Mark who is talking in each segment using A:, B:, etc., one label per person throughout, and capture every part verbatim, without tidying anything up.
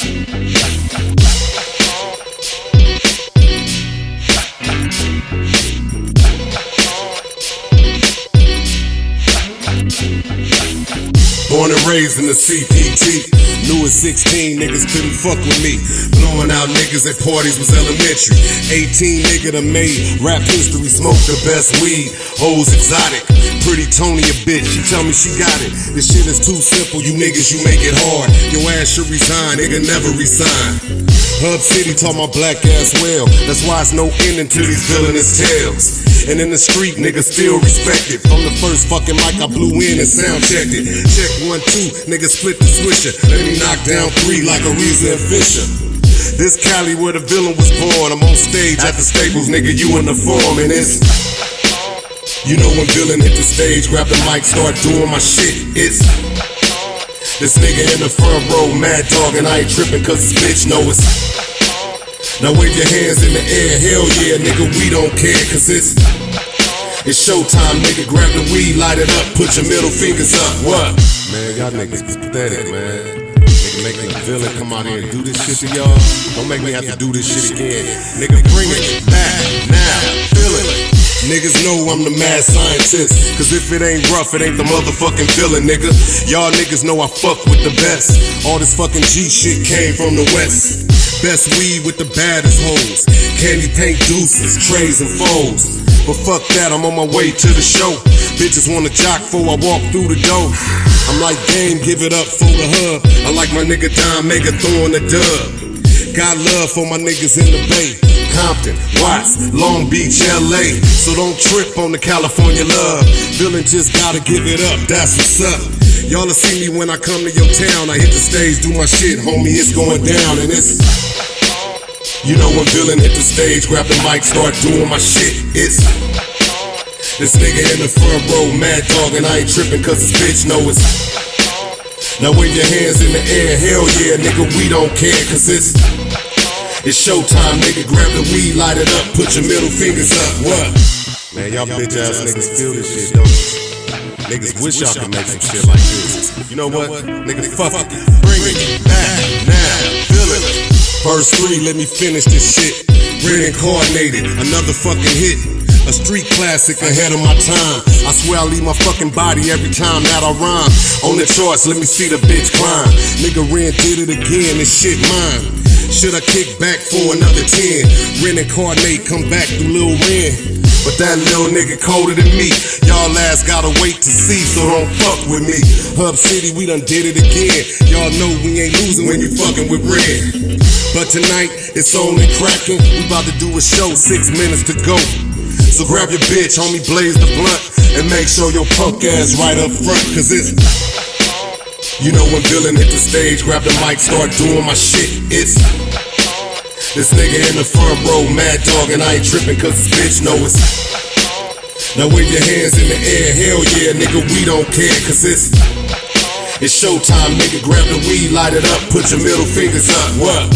A: Born and raised in the C P T. Knew at sixteen niggas couldn't fuck with me. Blowing out niggas at parties was elementary. eighteen nigga done made rap history, smoked the best weed. Hoes exotic. Pretty Tony a bitch, she tell me she got it. This shit is too simple, you niggas, you make it hard. Your ass should resign, nigga, never resign. Hub City taught my black ass well. That's why it's no ending to these villainous tales. And in the street, niggas still respect it. From the first fucking mic I blew in and sound checked it. Check one, two, niggas split the swisher. Let me knock down three like Ariza and Fisher. This Cali where the villain was born. I'm on stage at the Staples, nigga, you in the form. And it's, you know when villain hit the stage, grab the mic, start doing my shit. It's this nigga in the front row, mad dog, and I ain't tripping cause this bitch know it's. Now wave your hands in the air, hell yeah, nigga, we don't care cause it's It's showtime, nigga, grab the weed, light it up, put your middle fingers up, what? Man, y'all niggas is pathetic, man. Nigga make the villain come out here and do this shit to y'all. Don't make me have to do this shit again. Nigga, bring it back now, feel it. Niggas know I'm the mad scientist, cause if it ain't rough, it ain't the motherfucking villain, nigga. Y'all niggas know I fuck with the best. All this fucking G shit came from the west. Best weed with the baddest hoes. Candy paint deuces, trays and foes. But fuck that, I'm on my way to the show. Bitches wanna jock before I walk through the door. I'm like, game, give it up for the hub. I like my nigga Don Mega throwing the dub. Got love for my niggas in the Bay, Compton, Watts, Long Beach, L A. So don't trip on the California love. Villain just gotta give it up, that's what's up. Y'all will see me when I come to your town. I hit the stage, do my shit, homie, it's going down. And it's, you know when villain hit the stage, grab the mic, start doing my shit. It's this nigga in the front row, mad dog, and I ain't tripping cause this bitch know it's. Now wave your hands in the air, hell yeah, nigga, we don't care cause it's It's showtime, nigga, grab the weed, light it up, put your middle fingers up, what? Man, y'all bitch ass niggas feel this shit, don't you? Niggas wish y'all could make some shit like this. You know what? Nigga, fuck it, bring it back now, feel it. Verse three, let me finish this shit. Reincarnated, another fucking hit. A street classic ahead of my time. I swear I leave my fucking body every time that I rhyme. On the charts, let me see the bitch climb. Nigga Ren did it again, this shit mine. Should I kick back for another ten? Ren incarnate, come back through Lil Ren. But that little nigga colder than me. Y'all ass gotta wait to see, so don't fuck with me. Hub City, we done did it again. Y'all know we ain't losing when you fucking with Ren. But tonight, it's on and cracking. We about to do a show, six minutes to go. So grab your bitch, homie, blaze the blunt, and make sure your punk ass right up front, cause it's, you know when villain hit the stage, grab the mic, start doing my shit. It's this nigga in the front row, mad dog, and I ain't tripping cause this bitch know it's. Now wave your hands in the air, hell yeah, nigga, we don't care cause it's It's showtime, nigga, grab the weed, light it up, put your middle fingers up, what?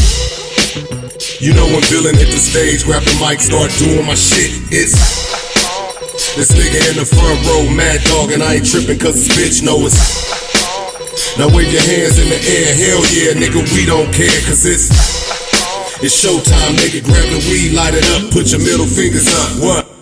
A: You know when villain hit the stage, grab the mic, start doing my shit. It's this nigga in the front row, mad dog, and I ain't tripping cause this bitch know it's. Now wave your hands in the air, hell yeah, nigga, we don't care cause it's It's showtime, nigga, grab the weed, light it up, put your middle fingers up, what?